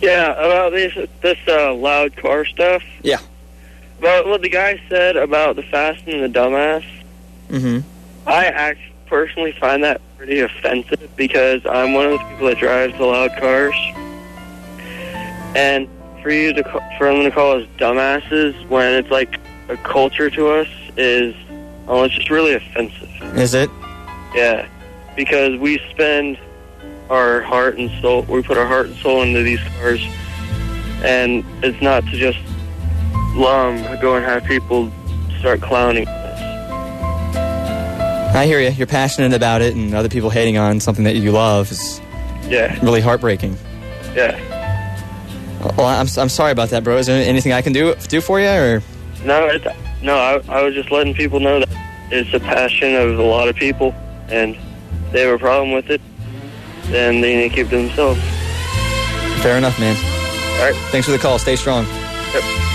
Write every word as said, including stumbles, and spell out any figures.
Yeah, about this this uh, loud car stuff. Yeah. About what the guy said about the fast and the dumbass. Mm-hmm. I actually personally find that pretty offensive because I'm one of those people that drives the loud cars. And for you to for them to call us dumbasses when it's like a culture to us is, oh, it's just really offensive. Is it? Yeah, because we spend our heart and soul, we put our heart and soul into these cars, and it's not to just um, go and have people start clowning us. I hear you. You're passionate about it, and other people hating on something that you love is yeah. really heartbreaking. Yeah. Well, I'm I'm sorry about that, bro. Is there anything I can do do for you, or? No, it's, no. I, I was just letting people know that it's a passion of a lot of people, and if they have a problem with it, then they need to keep to themselves. Fair enough, man. All right. Thanks for the call. Stay strong. Yep.